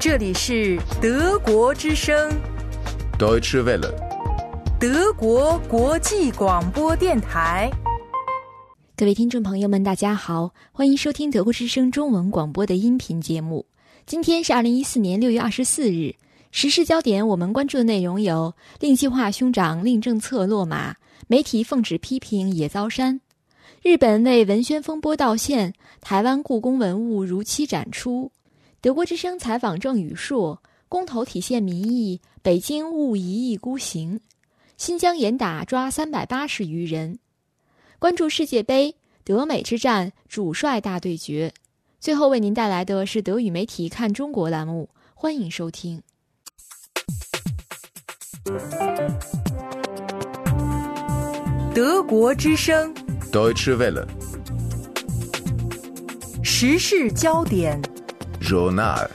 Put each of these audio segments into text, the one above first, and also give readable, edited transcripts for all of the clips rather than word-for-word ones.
这里是德国之声 Deutsche Welle， 德国国际广播电台。 各位听众朋友们，大家好，欢迎收听德国之声中文广播的音频节目。今天是2014年6月24日，时事焦点我们关注的内容有：令计划兄长令政策落马，媒体奉旨批评也遭删；日本为文宣风波道歉，台湾故宫文物如期展出；德国之声采访郑宇硕，公投体现民意，北京误1亿孤行；新疆严打抓380余人。关注世界杯，德美之战主帅大对决。最后为您带来的是德语媒体看中国栏目，欢迎收听。 德国之声 Deutsche Welle， 时事焦点 Journal。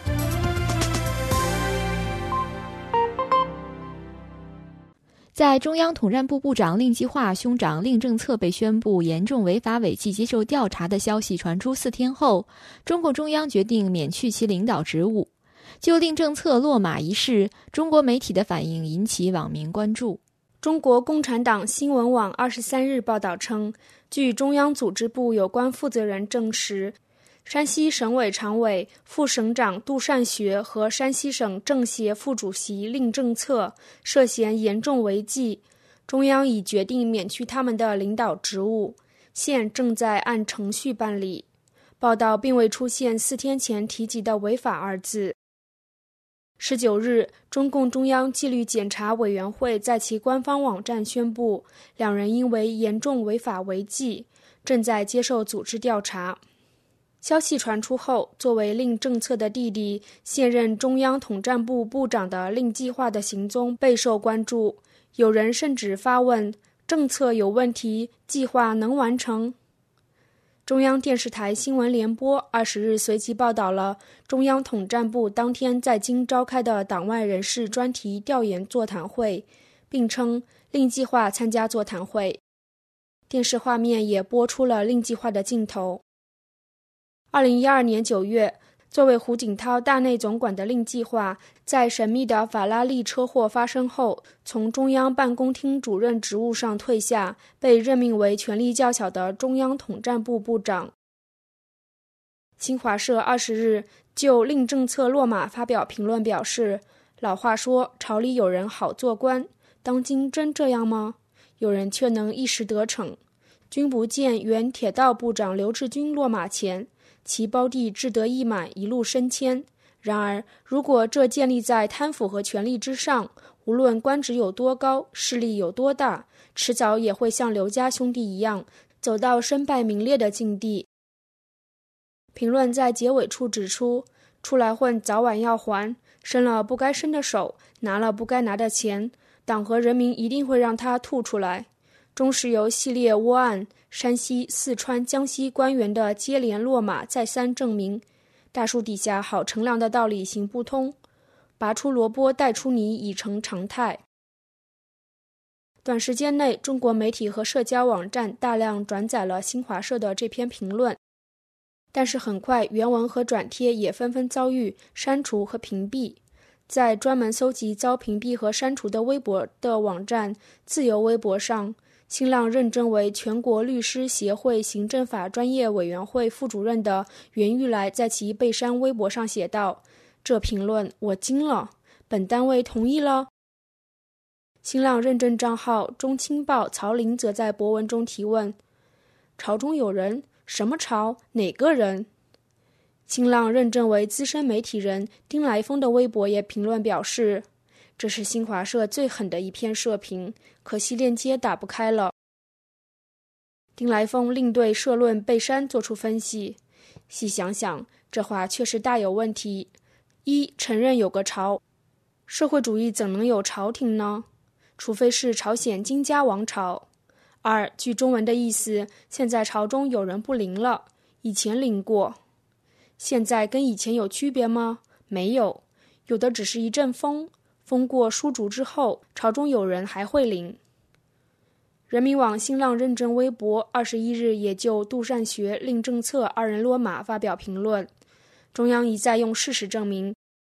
在中央统战部部长令计划兄长令政策被宣布严重违法违纪接受调查的消息传出4天后，中共中央决定免去其领导职务。就令政策落马一事，中国媒体的反应引起网民关注。 中国共产党新闻网23日报道称，据中央组织部有关负责人证实，山西省委常委、副省长杜善学和山西省政协副主席令政策涉嫌严重违纪，中央已决定免去他们的领导职务，现正在按程序办理。报道并未出现4天前提及的违法2字。19日，中共中央纪律检查委员会在其官方网站宣布，两人因为严重违法违纪，正在接受组织调查。消息传出后，作为令政策的弟弟、现任中央统战部部长的令计划的行踪备受关注。有人甚至发问：政策有问题，计划能完成？中央电视台新闻联播20日随即报道了中央统战部当天在京召开的党外人士专题调研座谈会，并称令计划参加座谈会。电视画面也播出了令计划的镜头。2012年9月，作为胡锦涛大内总管的令计划，在神秘的法拉利车祸发生后，从中央办公厅主任职务上退下，被任命为权力较小的中央统战部部长。新华社20日就令政策落马发表评论表示，老话说朝里有人好做官，当今真这样吗？有人却能一时得逞。君不见原铁道部长刘志军落马前，其胞弟志得意满，一路升迁。然而，如果这建立在贪腐和权力之上，无论官职有多高，势力有多大，迟早也会像刘家兄弟一样，走到身败名裂的境地。评论在结尾处指出，出来混早晚要还，伸了不该伸的手，拿了不该拿的钱，党和人民一定会让他吐出来。中石油系列窝案，山西、四川、江西官员的接连落马再三证明，大树底下好乘凉的道理行不通，拔出萝卜带出泥已成常态。短时间内，中国媒体和社交网站大量转载了新华社的这篇评论，但是很快原文和转贴也纷纷遭遇删除和屏蔽。在专门搜集遭屏蔽和删除的微博的网站自由微博上，新浪认证为全国律师协会行政法专业委员会副主任的袁玉来在其被删微博上写道：这评论我惊了，本单位同意了。新浪认证账号中青报曹林则在博文中提问：朝中有人？什么朝？哪个人？新浪认证为资深媒体人丁来峰的微博也评论表示，这是新华社最狠的一篇社评，可惜链接打不开了。丁来峰另对社论被删作出分析，细想想，这话确实大有问题。一，承认有个朝，社会主义怎能有朝廷呢？除非是朝鲜金家王朝。二，据中文的意思，现在朝中有人不灵了，以前灵过。现在跟以前有区别吗？没有，有的只是一阵风，风过疏竹之后，朝中有人还会灵。人民网新浪认证微博21日也就杜善学、令政策二人落马发表评论，中央一再用事实证明，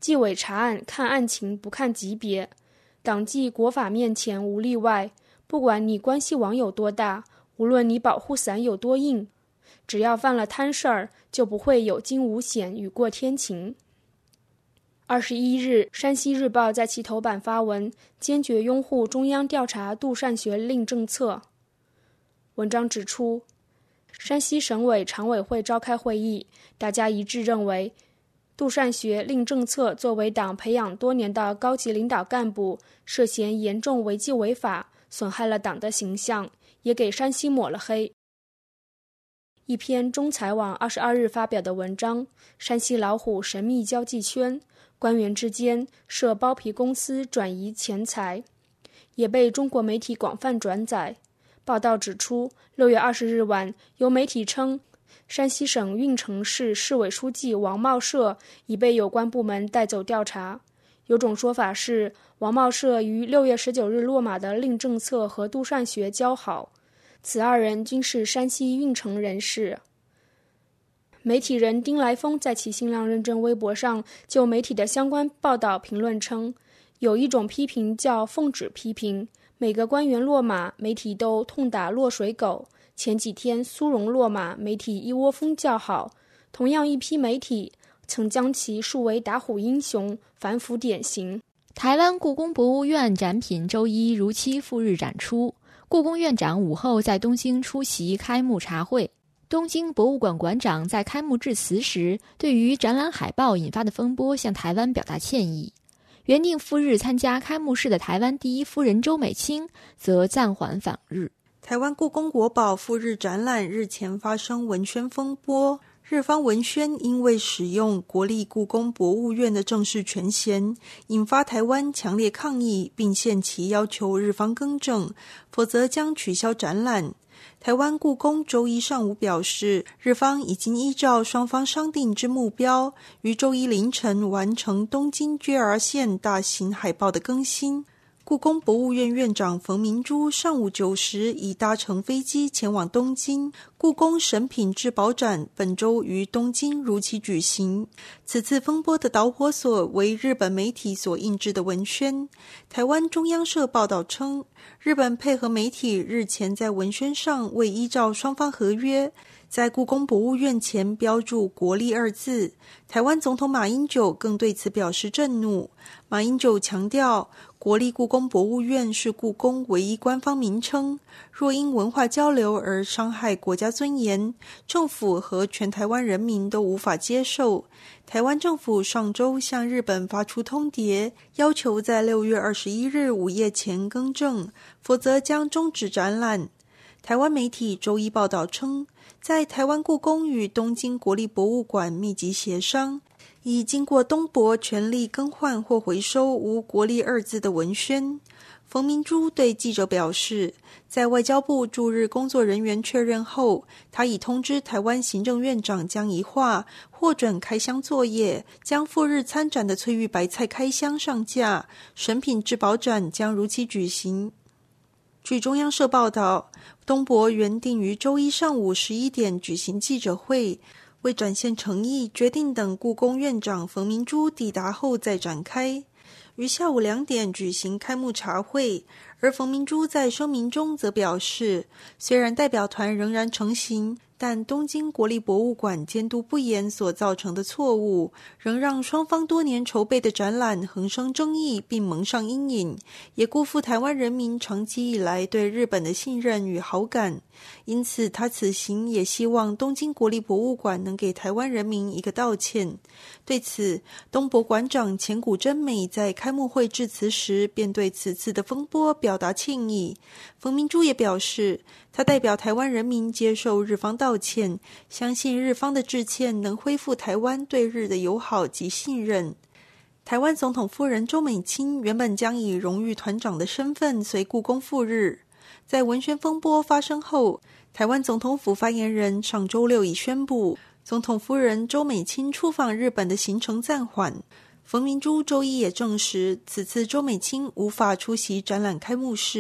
纪委查案看案情不看级别，党纪国法面前无例外，不管你关系网有多大，无论你保护伞有多硬，只要犯了摊事儿，就不会有惊无险雨过天晴。21日，山西日报在其头版发文，坚决拥护中央调查杜善学令政策。文章指出，山西省委常委会召开会议，大家一致认为，杜善学令政策作为党培养多年的高级领导干部，涉嫌严重违纪违法，损害了党的形象，也给山西抹了黑。一篇中财网22日发表的文章，山西老虎神秘交际圈，官员之间涉包皮公司转移钱财，也被中国媒体广泛转载。报道指出，6月20日晚，有媒体称，山西省运城市市委书记王茂社已被有关部门带走调查。有种说法是，王茂社于6月19日落马的令政策和杜善学交好，此二人均是山西运城人士。媒体人丁来峰在其新浪认证微博上就媒体的相关报道评论称，有一种批评叫奉旨批评，每个官员落马，媒体都痛打落水狗。前几天苏荣落马，媒体一窝蜂叫好，同样一批媒体曾将其树为打虎英雄，反腐典型。 台湾故宫博物院展品周一如期赴日展出，故宫院长午后在东京出席开幕茶会。东京博物馆馆长在开幕致辞时，对于展览海报引发的风波向台湾表达歉意。原定赴日参加开幕式的台湾第一夫人周美青则暂缓访日。 台湾故宫国宝赴日展览日前发生文宣风波，日方文宣因为使用国立故宫博物院的正式权衔，引发台湾强烈抗议，并限期要求日方更正，否则将取消展览。台湾故宫周一上午表示，日方已经依照双方商定之目标，于周一凌晨完成东京 JR 线大型海报的更新。故宫博物院院长冯明珠上午9时已搭乘飞机前往东京。故宫神品至宝展本周于东京如期举行。此次风波的导火索为日本媒体所印制的文宣。台湾中央社报道称，日本配合媒体日前在文宣上未依照双方合约，在故宫博物院前标注国立二字。台湾总统马英九更对此表示震怒。马英九强调，国立故宫博物院是故宫唯一官方名称，若因文化交流而伤害国家尊严，政府和全台湾人民都无法接受。台湾政府上周向日本发出通牒，要求在6月21日午夜前更正，否则将终止展览。台湾媒体周一报道称，在台湾故宫与东京国立博物馆密集协商，已经过东博全力更换或回收无国立二字的文宣。冯明珠对记者表示，在外交部驻日工作人员确认后，他已通知台湾行政院长江宜樺获准开箱作业，将赴日参展的翠玉白菜开箱上架，神品至宝展将如期举行。据中央社报道，东博原定于周一上午11点举行记者会，为展现诚意，决定等故宫院长冯明珠抵达后再展开。于下午2点举行开幕茶会，而冯明珠在声明中则表示，虽然代表团仍然成行，但东京国立博物馆监督不严所造成的错误，仍让双方多年筹备的展览横生争议并蒙上阴影，也辜负台湾人民长期以来对日本的信任与好感。因此他此行也希望东京国立博物馆能给台湾人民一个道歉。对此，东博馆长前谷真美在开幕会致辞时便对此次的风波表达歉意。冯明珠也表示，他代表台湾人民接受日方道歉，相信日方的致歉能恢复台湾对日的友好及信任。台湾总统夫人周美青原本将以荣誉团长的身份随故宫赴日，在文宣风波发生后，台湾总统府发言人上周六已宣布，总统夫人周美青出访日本的行程暂缓。冯明珠周一也证实，此次周美青无法出席展览开幕式。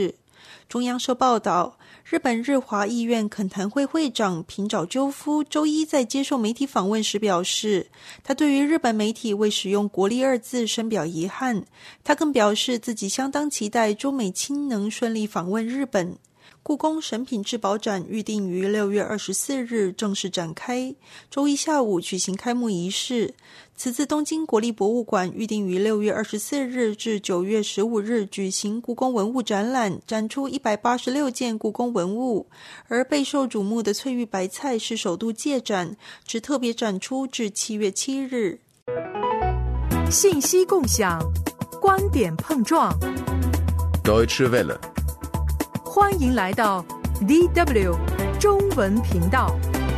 中央社报道，日本日华议院恳谈会会长平沼纠夫周一在接受媒体访问时表示，他对于日本媒体未使用国力二字深表遗憾。他更表示自己相当期待周美青能顺利访问日本。故宫神品至宝展预定于6月24日正式展开，周一下午举行开幕仪式。此次东京国立博物馆预定于6月24日至9月15日举行故宫文物展览，展出186件故宫文物，而备受瞩目的翠玉白菜是首度借展，只特别展出至7月7日。 信息共享，观点碰撞。 Deutsche Welle。 欢迎来到 DW 中文频道。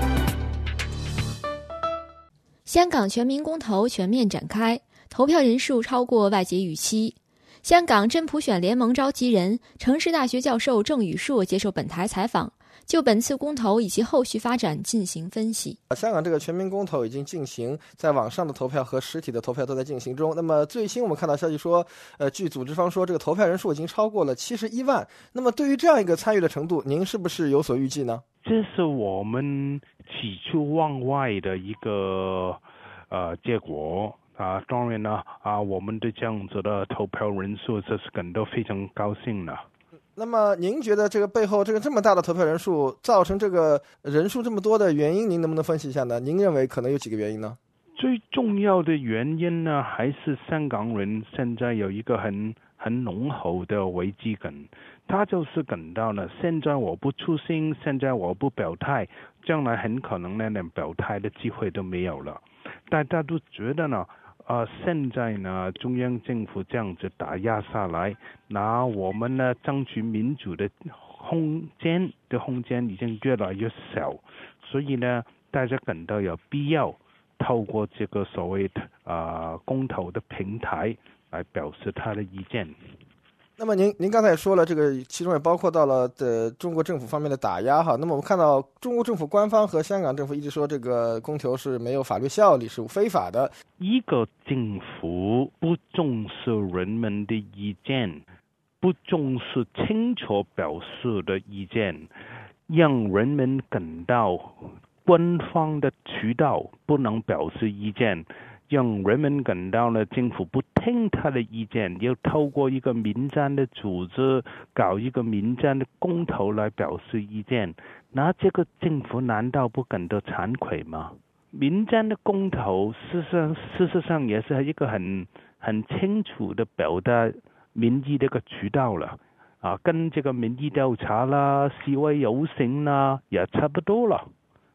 香港全民公投全面展开，投票人数超过外界预期。香港真普选联盟召集人、城市大学教授郑宇硕接受本台采访，就本次公投以及后续发展进行分析。 香港这个全民公投已经进行，在网上的投票和实体的投票都在进行中。那么最新我们看到消息说，据组织方说，这个投票人数已经超过了71万。那么对于这样一个参与的程度，您是不是有所预计呢？ 这是我们喜出望外的一个结果啊。当然呢我们对这样子的投票人数这是感到非常高兴的。 那么您觉得这个背后这么大的投票人数造成这个人数这么多的原因，您能不能分析一下呢？您认为可能有几个原因呢？ 最重要的原因呢，还是香港人现在有一个很浓厚的危机感，他就是感到呢，现在我不出声，现在我不表态，将来很可能呢连表态的机会都没有了。大家都觉得呢现在呢，中央政府这样子打压下来，那我们呢争取民主的空间已经越来越小，所以呢，大家感到有必要透过这个所谓的公投的平台来表示他的意见。 那么您刚才也说了，这个其中也包括到了中国政府方面的打压哈。那么我们看到中国政府官方和香港政府一直说这个公投是没有法律效力，是非法的。 一个政府不重视人们的意见，不重视清楚表示的意见，让人们感到官方的渠道不能表示意见，让人们感到呢，政府不听他的意见，要透过一个民间的组织搞一个民间的公投来表示意见，那这个政府难道不感到惭愧吗？民间的公投事实上也是一个很清楚的表达民意的一个渠道了跟这个民意调查啦、示威游行啦也差不多了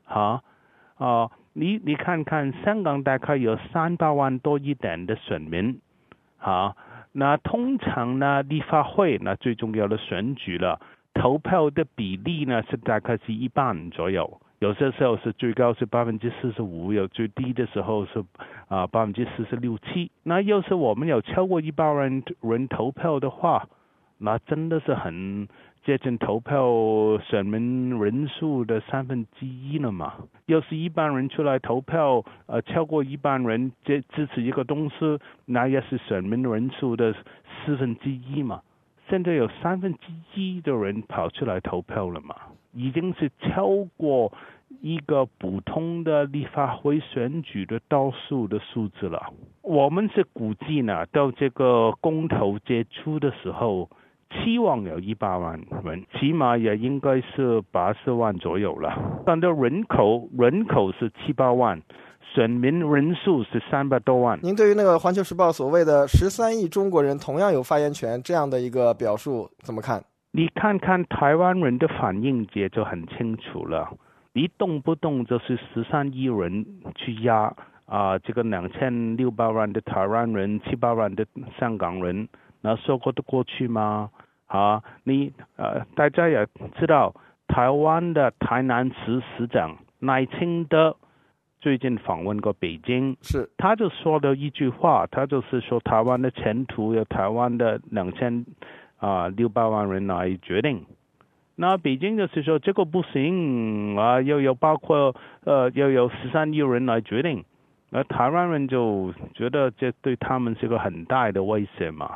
你看看香港大概有300万多一点的选民那通常呢立法会呢最重要的选举了，投票的比例呢是大概是一半左右，有些时候是最高是45%，有最低的时候是46-47%。那要是我们有超过100万人投票的话，那真的是很接近投票选民人数的1/3了嘛。要是100人出来投票超过100人支持一个东西，那也是选民人数的1/4嘛。现在有1/3的人跑出来投票了嘛，已经是超过一个普通的立法会选举的多数的数字了。我们是估计呢，到这个公投结束的时候，期望有100万人，起码也应该是80万左右了。但是人口是700万，选民人数是300多万。 您对于那个环球时报所谓的13亿中国人同样有发言权这样的一个表述怎么看？ 你看看台湾人的反应也就很清楚了，你动不动就是13亿人去压这个2600万的台湾人、700万的香港人，那说过得过去吗？大家也知道，台湾的台南市市长赖清德最近访问过北京，他就说了一句话，他就是说台湾的前途由台湾的2600万人来决定。那北京就是说这个不行要有包括要有13亿人来决定，而台湾人就觉得这对他们是个很大的威胁嘛。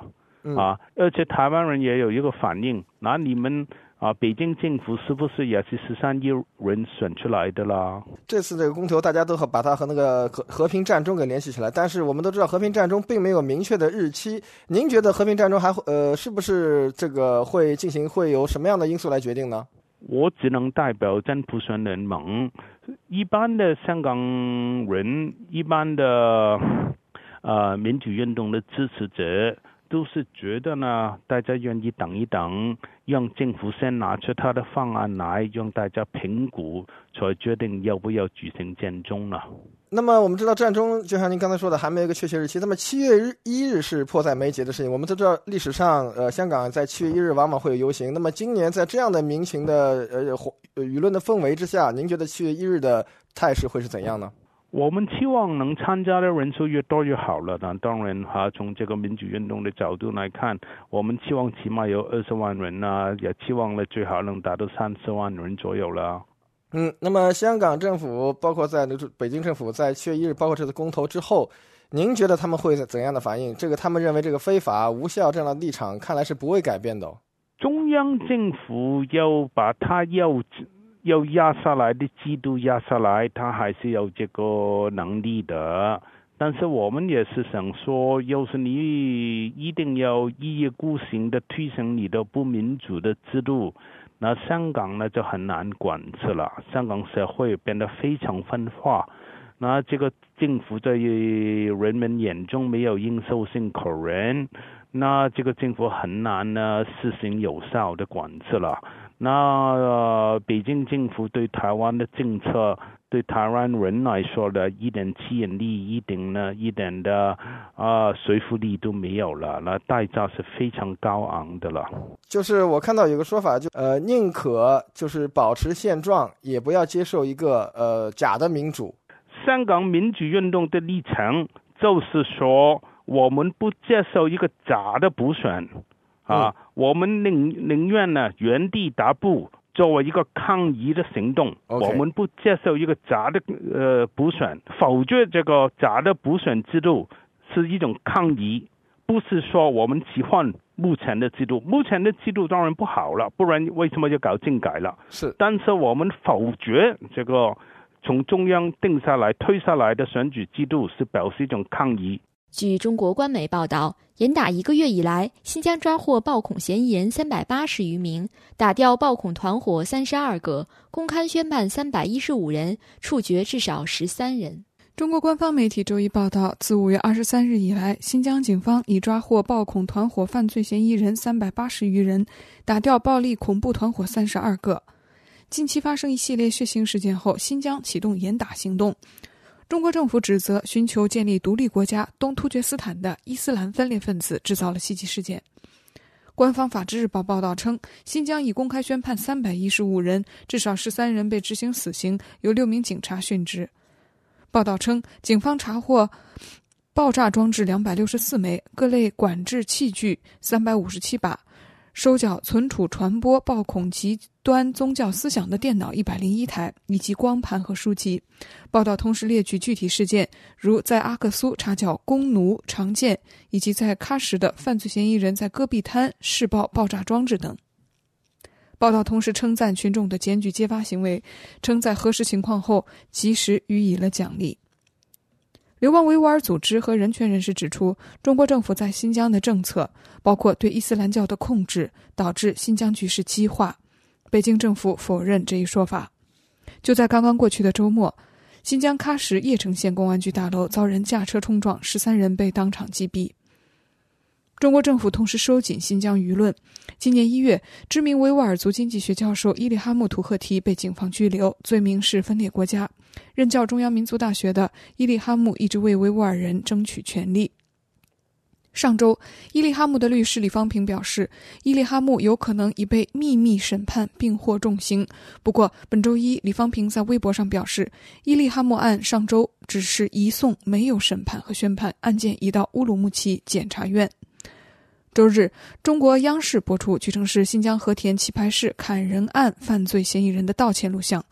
而且台湾人也有一个反应，那你们北京政府是不是也是13亿人选出来的啦？ 这次这个公投大家都把它和那个和平战争给联系起来，但是我们都知道和平战争并没有明确的日期。您觉得和平战争是不是这个会进行，会有什么样的因素来决定呢？ 我只能代表真普选联盟，一般的香港人，一般的民主运动的支持者都是觉得呢，大家愿意等一等，让政府先拿出他的方案来，让大家评估，才决定要不要举行战争了。 那么我们知道战争就像您刚才说的还没有一个确切日期，那么7月1日是迫在眉睫的事情。我们都知道历史上香港在7月1日往往会有游行，那么今年在这样的民情的舆论的氛围之下，您觉得7月1日的态势会是怎样呢？ 我们期望能参加的人数越多越好了。当然从这个民主运动的角度来看，我们期望起码有20万人也期望了最好能达到30万人左右了。 那么香港政府包括在北京政府在7月1日包括这次公投之后，您觉得他们会怎样的反应？他们认为这个非法无效这样的立场看来是不会改变的。 中央政府要把它要压下来的制度压下来，他还是有这个能力的。但是我们也是想说，要是你一定要一意孤行的推行你的不民主的制度，那香港呢就很难管制了。香港社会变得非常分化，那这个政府在人们眼中没有认受性可言，那这个政府很难呢实行有效的管制了。那北京政府对台湾的政策，对台湾人来说的一点吸引力，一点的说服力都没有了，那代价是非常高昂的了。 就是我看到有个说法，宁可就是保持现状，也不要接受一个假的民主。 香港民主运动的立场就是说，我们不接受一个假的补选。我们宁愿呢原地踏步，作为一个抗议的行动。我们不接受一个假的补选，否决这个假的补选制度是一种抗议，不是说我们喜欢目前的制度。目前的制度当然不好了，不然为什么要搞政改了？是，但是我们否决这个从中央定下来推下来的选举制度，是表示一种抗议。 据中国官媒报道，严打1个月以来，新疆抓获暴恐嫌疑人380余名，打掉暴恐团伙32个，公开宣判315人，处决至少13人。 中国官方媒体周一报道，自5月23日以来，新疆警方已抓获暴恐团伙犯罪嫌疑人380余人，打掉暴力恐怖团伙32个。近期发生一系列血腥事件后，新疆启动严打行动。中国政府指责寻求建立独立国家东突厥斯坦的伊斯兰分裂分子制造了袭击事件。官方法制日报报道称，新疆已公开宣判315人，至少13人被执行死刑，有6名警察殉职。报道称，警方查获爆炸装置264枚，各类管制器具357把，收缴存储传播暴恐极端宗教思想的电脑101台，以及光盘和书籍。报道同时列举具体事件，如在阿克苏查缴弓弩、长剑，以及在喀什的犯罪嫌疑人在戈壁滩试爆爆炸装置等。报道同时称赞群众的检举揭发行为，称在核实情况后及时予以了奖励。流亡维吾尔组织和人权人士指出，中国政府在新疆的政策包括对伊斯兰教的控制，导致新疆局势激化。北京政府否认这一说法。就在刚刚过去的周末，新疆喀什叶城县公安局大楼遭人驾车冲撞，13人被当场击毙。中国政府同时收紧新疆舆论。今年1月，知名维吾尔族经济学教授伊利哈木·图赫提被警方拘留，罪名是分裂国家。任教中央民族大学的伊利哈木一直为维吾尔人争取权利。上周，伊利哈木的律师李方平表示，伊利哈木有可能已被秘密审判并获重刑。不过，本周一，李方平在微博上表示，伊利哈木案上周只是移送，没有审判和宣判，案件移到乌鲁木齐检察院。周日，中国央视播出据称是新疆和田棋牌室砍人案犯罪嫌疑人的道歉录像。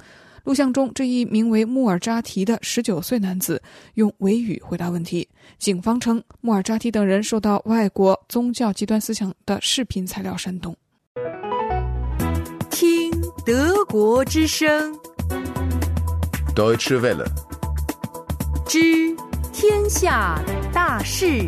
录像中，这一名为穆尔扎提的19岁男子用维语回答问题。警方称，穆尔扎提等人受到外国宗教极端思想的视频材料煽动。 听德国之声 Deutsche Welle. 之天下大事。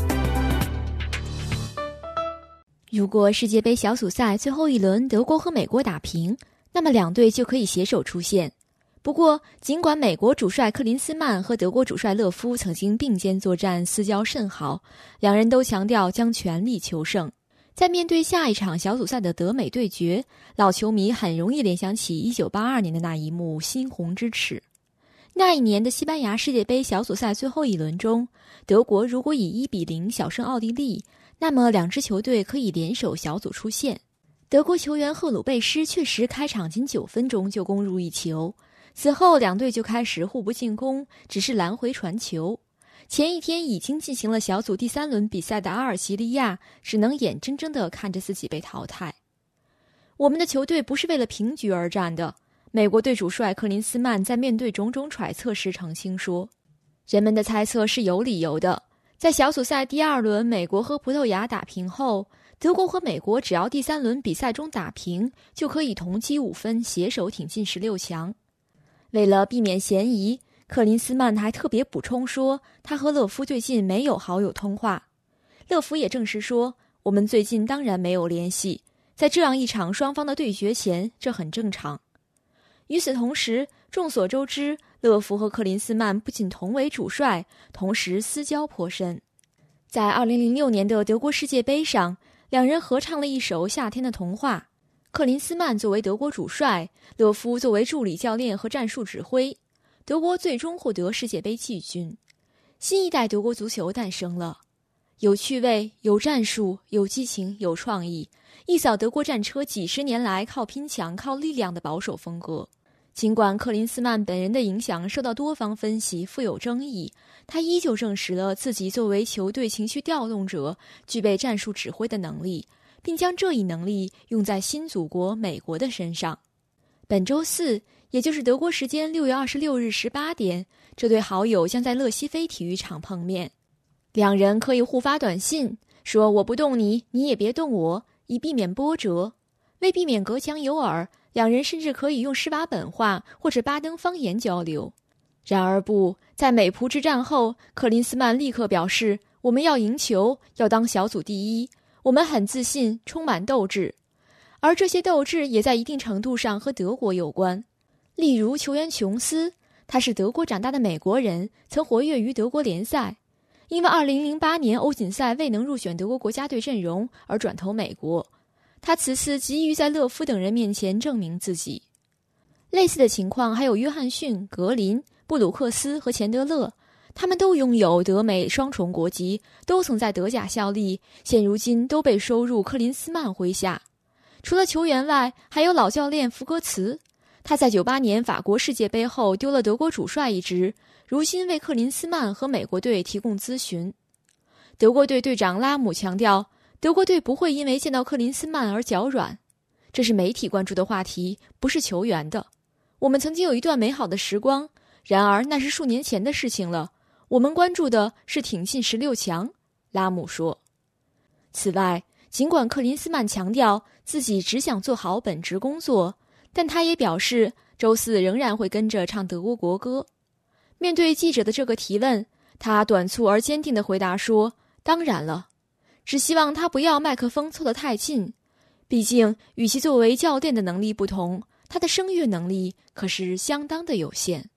如果世界杯小组赛最后一轮德国和美国打平，那么两队就可以携手出线。不过，尽管美国主帅克林斯曼和德国主帅勒夫曾经并肩作战，私交甚好，两人都强调将全力求胜。在面对下一场小组赛的德美对决，老球迷很容易联想起1982年的那一幕猩红之耻。那一年的西班牙世界杯小组赛最后一轮中，德国如果以1-0小胜奥地利，那么两支球队可以联手小组出线。德国球员赫鲁贝施确实开场仅9分钟就攻入一球，此后两队就开始互不进攻，只是来回传球。前一天已经进行了小组第3轮比赛的阿尔及利亚只能眼睁睁地看着自己被淘汰。我们的球队不是为了平局而战的，美国队主帅克林斯曼在面对种种揣测时澄清说，人们的猜测是有理由的。在小组赛第2轮美国和葡萄牙打平后，德国和美国只要第3轮比赛中打平，就可以同积5分，携手挺进16强。为了避免嫌疑，克林斯曼还特别补充说，他和勒夫最近没有好友通话。勒夫也证实说，我们最近当然没有联系，在这样一场双方的对决前，这很正常。与此同时，众所周知，勒夫和克林斯曼不仅同为主帅，同时私交颇深。在2006年的德国世界杯上，两人合唱了一首《夏天的童话》，克林斯曼作为德国主帅，勒夫作为助理教练和战术指挥，德国最终获得世界杯季军。新一代德国足球诞生了，有趣味，有战术，有激情，有创意，一扫德国战车几十年来靠拼抢、靠力量的保守风格。尽管克林斯曼本人的影响受到多方分析，富有争议，他依旧证实了自己作为球队情绪调动者具备战术指挥的能力，并将这一能力用在新祖国美国的身上。本周4，也就是德国时间6月26日18点，这对好友将在勒西菲体育场碰面。两人可以互发短信，说我不动你，你也别动我，以避免波折。为避免隔墙有耳，两人甚至可以用施瓦本话或者巴登方言交流。然而不，在美葡之战后，克林斯曼立刻表示，我们要赢球，要当小组第一，我们很自信，充满斗志。而这些斗志也在一定程度上和德国有关。例如球员琼斯，他是德国长大的美国人，曾活跃于德国联赛，因为2008年欧锦赛未能入选德国国家队阵容而转投美国。他此次急于在勒夫等人面前证明自己。类似的情况还有约翰逊、格林、布鲁克斯和钱德勒，他们都拥有德美双重国籍，都曾在德甲效力，现如今都被收入克林斯曼麾下。除了球员外，还有老教练福格茨，他在98年法国世界杯后丢了德国主帅一职，如今为克林斯曼和美国队提供咨询。德国队队长拉姆强调，德国队不会因为见到克林斯曼而脚软，这是媒体关注的话题，不是球员的。我们曾经有一段美好的时光，然而那是数年前的事情了。我们关注的是挺进16强，拉姆说。此外，尽管克林斯曼强调自己只想做好本职工作，但他也表示周4仍然会跟着唱德国国歌。面对记者的这个提问，他短促而坚定地回答说，当然了，只希望他不要麦克风凑得太近，毕竟与其作为教练的能力不同，他的声乐能力可是相当的有限。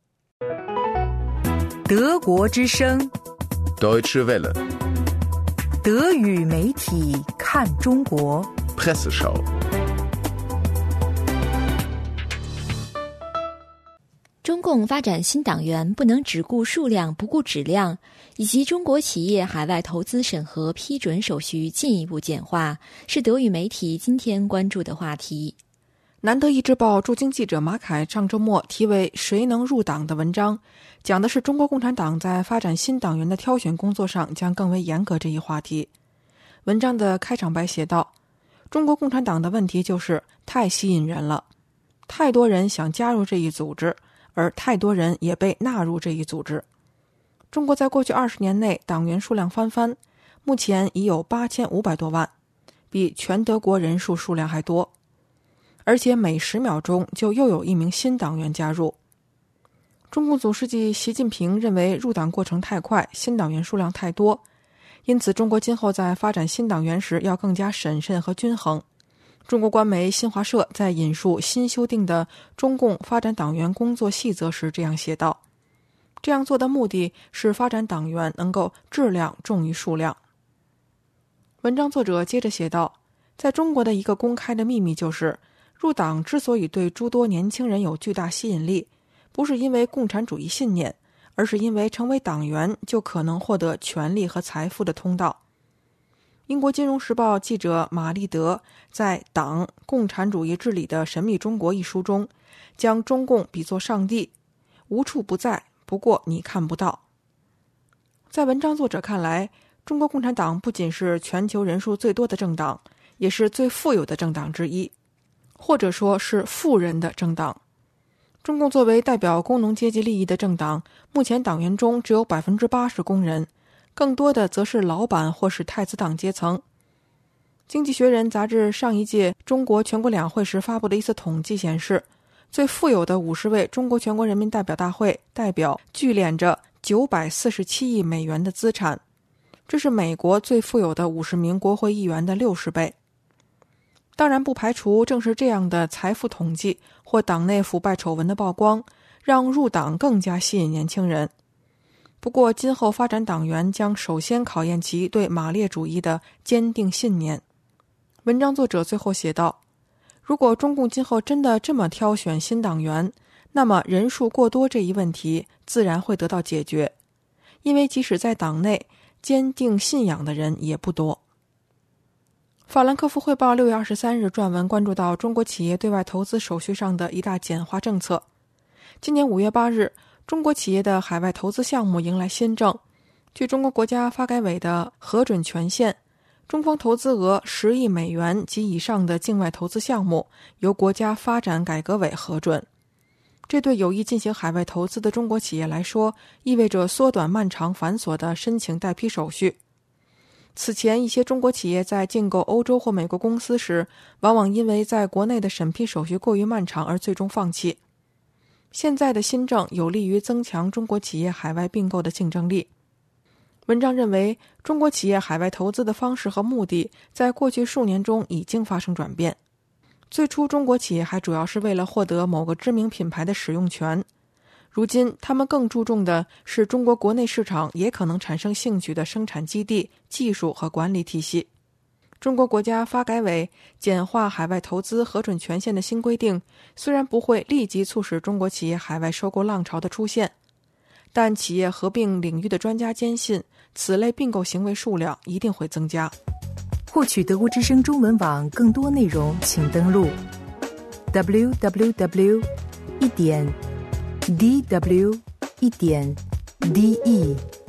德国之声 Deutsche Welle. 德语媒体看中国 Presseschau. 中共发展新党员不能只顾数量不顾质量，以及中国企业海外投资审核批准手续进一步简化，是德语媒体今天关注的话题。 南德意志报驻京记者马凯上周末题为《谁能入党》的文章，讲的是中国共产党在发展新党员的挑选工作上将更为严格这一话题。文章的开场白写道，中国共产党的问题就是太吸引人了。 太多人想加入这一组织，而太多人也被纳入这一组织。中国在过去20年内党员数量翻番，目前已有8500多万，比全德国人数数量还多。而且每10秒钟就又有一名新党员加入。中共总书记习近平认为入党过程太快，新党员数量太多，因此中国今后在发展新党员时要更加审慎和均衡。中国官媒新华社在引述新修订的中共发展党员工作细则时这样写道：这样做的目的是发展党员能够质量重于数量。文章作者接着写道，在中国的一个公开的秘密就是，入党之所以对诸多年轻人有巨大吸引力，不是因为共产主义信念，而是因为成为党员就可能获得权力和财富的通道。英国金融时报记者玛丽德在《党、共产主义治理的神秘中国》一书中，将中共比作上帝，无处不在，不过你看不到。在文章作者看来，中国共产党不仅是全球人数最多的政党，也是最富有的政党之一，或者说是富人的政党。中共作为代表工农阶级利益的政党，目前党员中只有 80% 工人，更多的则是老板或是太子党阶层。经济学人杂志上一届中国全国两会时发布的一次统计显示，最富有的50位中国全国人民代表大会代表聚敛着947亿美元的资产，这是美国最富有的50名国会议员的60倍。当然不排除正是这样的财富统计或党内腐败丑闻的曝光，让入党更加吸引年轻人。不过今后发展党员将首先考验其对马列主义的坚定信念。文章作者最后写道，如果中共今后真的这么挑选新党员，那么人数过多这一问题自然会得到解决，因为即使在党内，坚定信仰的人也不多。法兰克福汇报6月23日撰文关注到中国企业对外投资手续上的一大简化政策。今年5月8日，中国企业的海外投资项目迎来新政。据中国国家发改委的核准权限，中方投资额10亿美元及以上的境外投资项目由国家发展改革委核准。这对有意进行海外投资的中国企业来说，意味着缩短漫长繁琐的申请带批手续。此前，一些中国企业在竞购欧洲或美国公司时，往往因为在国内的审批手续过于漫长而最终放弃。现在的新政有利于增强中国企业海外并购的竞争力。文章认为，中国企业海外投资的方式和目的在过去数年中已经发生转变。最初，中国企业还主要是为了获得某个知名品牌的使用权，如今他们更注重的是中国国内市场也可能产生兴趣的生产基地、技术和管理体系。中国国家发改委简化海外投资核准权限的新规定，虽然不会立即促使中国企业海外收购浪潮的出现，但企业合并领域的专家坚信，此类并购行为数量一定会增加。 获取德国之声中文网更多内容，请登录 www.dw1.de